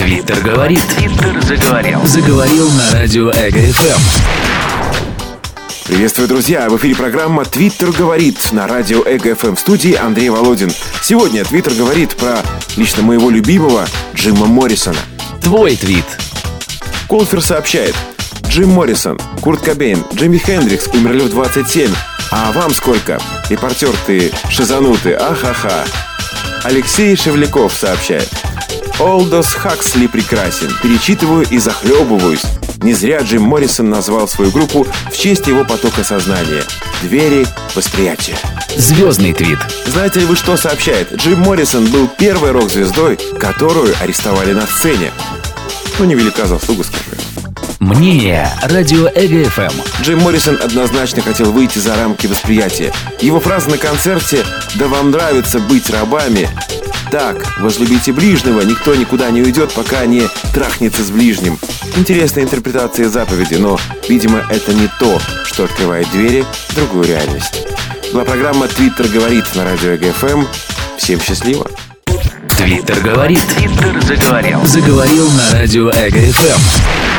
Твиттер говорит. Твиттер заговорил. Заговорил на радио Эго-ФМ. Приветствую, друзья! В эфире программа «Твиттер говорит» на радио Эго-ФМ. В студии Андрей Володин. Сегодня «Твиттер говорит» про лично моего любимого Джима Моррисона. Твой твит. Колфер сообщает: Джим Моррисон, Курт Кобейн, Джимми Хендрикс умерли в 27. А вам сколько? Репортер ты шизанутый, ахаха. Алексей Шевляков сообщает: Олдос Хаксли прекрасен. Перечитываю и захлебываюсь. Не зря Джим Моррисон назвал свою группу в честь его потока сознания. Двери восприятия. Звездный твит. Знаете ли вы, что сообщает? Джим Моррисон был первой рок-звездой, которую арестовали на сцене. Невелика заслуга, скажу. Мнение радио Эго-ФМ. Джим Моррисон однозначно хотел выйти за рамки восприятия. Его фраза на концерте: «Да вам нравится быть рабами». Так, возлюбите ближнего, никто никуда не уйдет, пока не трахнется с ближним. Интересная интерпретация заповеди, но, видимо, это не то, что открывает двери в другую реальность. Была программа «Твиттер говорит» на радио Эго-ФМ. Всем счастливо! Твиттер говорит. Твиттер заговорил. Заговорил на радио Эго-ФМ.